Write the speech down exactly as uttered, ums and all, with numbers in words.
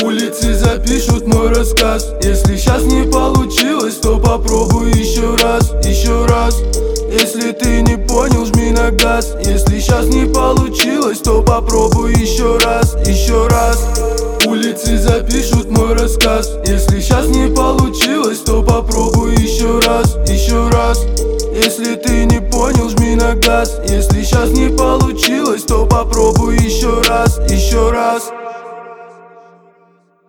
Улицы запишут мой рассказ. Если сейчас не получилось, то попробуй еще раз, еще раз. Если ты не понял, жми на газ. Если сейчас не получилось, то попробуй еще раз, еще раз. Улицы запишут мой рассказ. Если сейчас не получилось, то попробуй еще раз, еще раз. Если ты не понял, жми на газ. Если сейчас не получилось, то попробуй еще раз, еще раз.